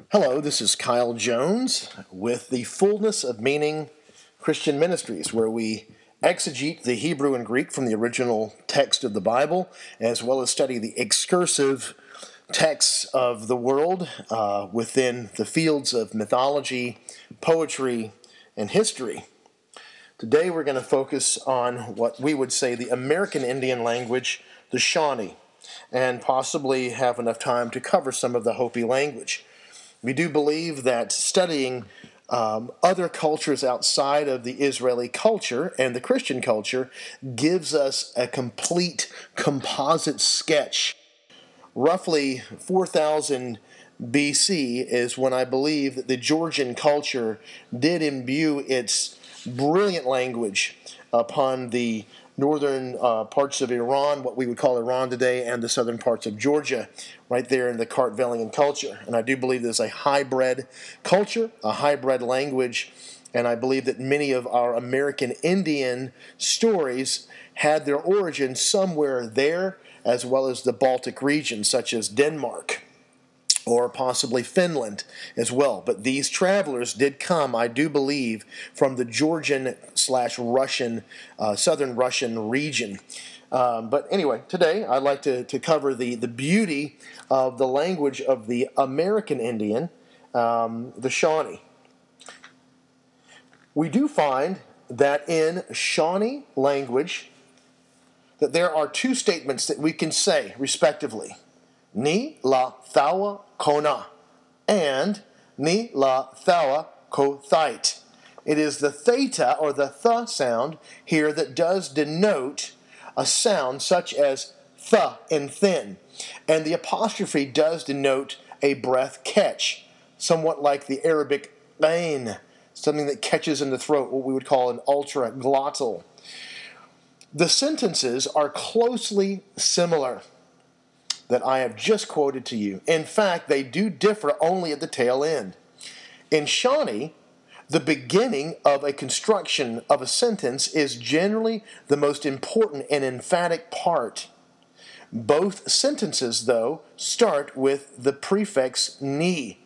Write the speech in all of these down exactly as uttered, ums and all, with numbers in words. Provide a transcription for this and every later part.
Hello, this is Kyle Jones with the Fullness of Meaning Christian Ministries, where we exegete the Hebrew and Greek from the original text of the Bible, as well as study the excursive texts of the world uh, within the fields of mythology, poetry, and history. Today we're going to focus on what we would say the American Indian language, the Shawnee, and possibly have enough time to cover some of the Hopi language. We do believe that studying um, other cultures outside of the Israeli culture and the Christian culture gives us a complete composite sketch. Roughly four thousand B C is when I believe that the Georgian culture did imbue its brilliant language upon the northern uh, parts of Iran, what we would call Iran today, and the southern parts of Georgia, right there in the Kartvelian culture. And I do believe there's a hybrid culture, a hybrid language, and I believe that many of our American Indian stories had their origin somewhere there, as well as the Baltic region, such as Denmark, or possibly Finland as well. But these travelers did come, I do believe, from the Georgian slash Russian, uh, southern Russian region. Um, but anyway, today I'd like to, to cover the, the beauty of the language of the American Indian, um, the Shawnee. We do find that in Shawnee language that there are two statements that we can say, respectively. Ni la thawa kona and ni la thawa ko thait. It is the theta or the th sound here that does denote a sound such as th in thin. And the apostrophe does denote a breath catch, somewhat like the Arabic ain, something that catches in the throat, what we would call an ultraglottal. The sentences are closely similar that I have just quoted to you. In fact, they do differ only at the tail end. In Shawnee, the beginning of a construction of a sentence is generally the most important and emphatic part. Both sentences, though, start with the prefix ni,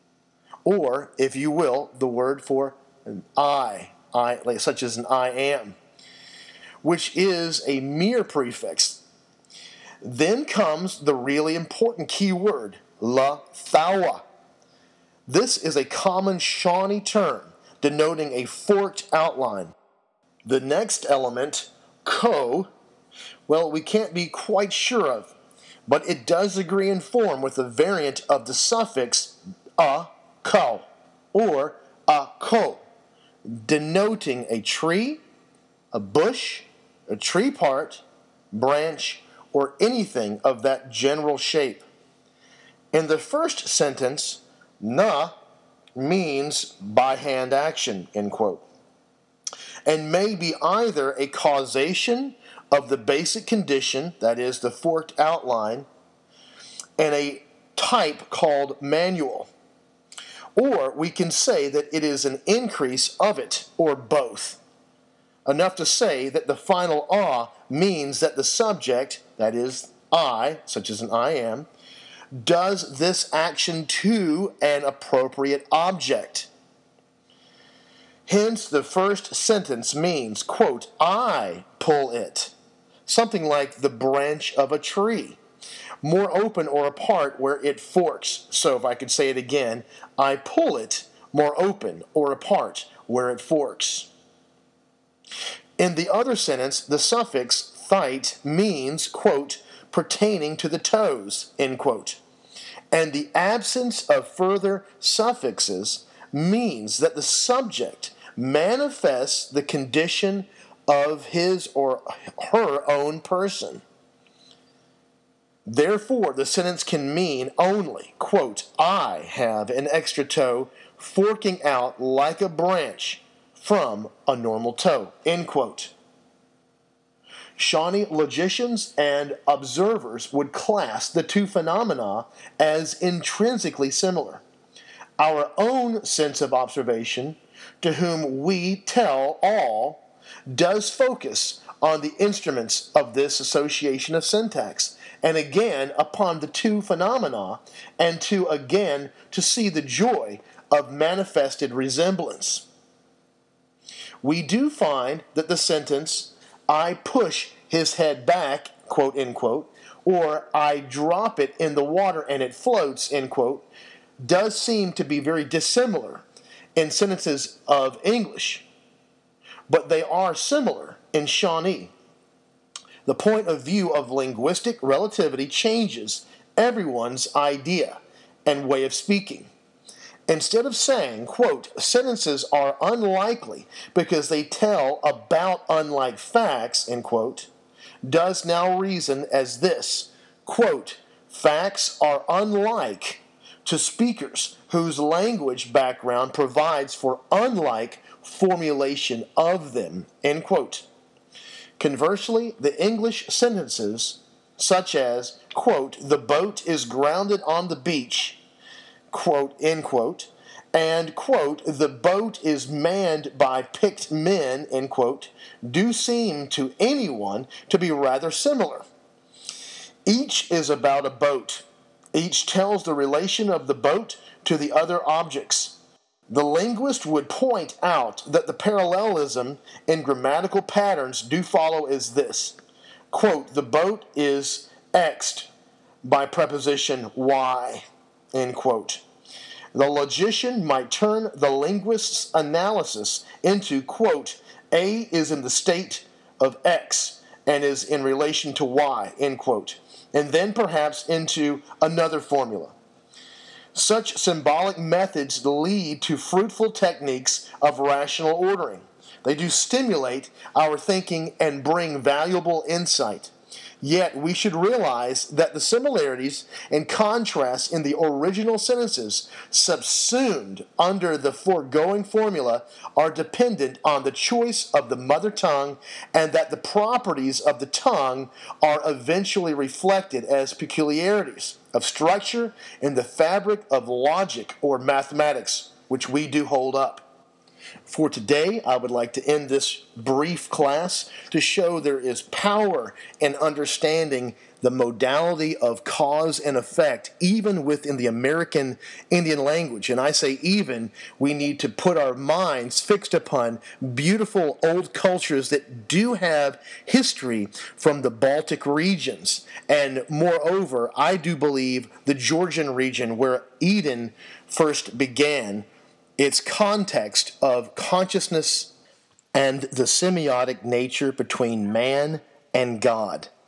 or, if you will, the word for an I, I like, such as an I am, which is a mere prefix. Then comes the really important key word, la thawa. This is a common Shawnee term denoting a forked outline. The next element, ko, well, we can't be quite sure of, but it does agree in form with a variant of the suffix a, ko, or a ko, denoting a tree, a bush, a tree part, branch, or anything of that general shape. In the first sentence, na means by hand action, end quote, and may be either a causation of the basic condition, that is the forked outline, and a type called manual, or we can say that it is an increase of it, or both. Enough to say that the final ah means that the subject, that is I, such as an I am, does this action to an appropriate object. Hence, the first sentence means, quote, I pull it, something like the branch of a tree, more open or apart where it forks. So if I could say it again, I pull it more open or apart where it forks. In the other sentence, the suffix thite means, quote, pertaining to the toes, end quote. And the absence of further suffixes means that the subject manifests the condition of his or her own person. Therefore, the sentence can mean only, quote, I have an extra toe forking out like a branch from a normal toe, end quote. Shawnee logicians and observers would class the two phenomena as intrinsically similar. Our own sense of observation, to whom we tell all, does focus on the instruments of this association of syntax, and again upon the two phenomena, and to again to see the joy of manifested resemblance. We do find that the sentence, I push his head back, quote, end quote, or I drop it in the water and it floats, end quote, does seem to be very dissimilar in sentences of English, but they are similar in Shawnee. The point of view of linguistic relativity changes everyone's idea and way of speaking. Instead of saying, quote, sentences are unlikely because they tell about unlike facts, end quote, does now reason as this, quote, facts are unlike to speakers whose language background provides for unlike formulation of them, end quote. Conversely, the English sentences such as, quote, the boat is grounded on the beach, quote, end quote, and, quote, the boat is manned by picked men, end quote, do seem to anyone to be rather similar. Each is about a boat. Each tells the relation of the boat to the other objects. The linguist would point out that the parallelism in grammatical patterns do follow as this, quote, the boat is X'd by preposition Y, end quote. The logician might turn the linguist's analysis into, quote, A is in the state of X and is in relation to Y, end quote, and then perhaps into another formula. Such symbolic methods lead to fruitful techniques of rational ordering. They do stimulate our thinking and bring valuable insight. Yet we should realize that the similarities and contrasts in the original sentences subsumed under the foregoing formula are dependent on the choice of the mother tongue, and that the properties of the tongue are eventually reflected as peculiarities of structure in the fabric of logic or mathematics, which we do hold up. For today, I would like to end this brief class to show there is power in understanding the modality of cause and effect, even within the American Indian language. And I say even, we need to put our minds fixed upon beautiful old cultures that do have history from the Baltic regions. And moreover, I do believe the Georgian region where Eden first began, its context of consciousness and the semiotic nature between man and God.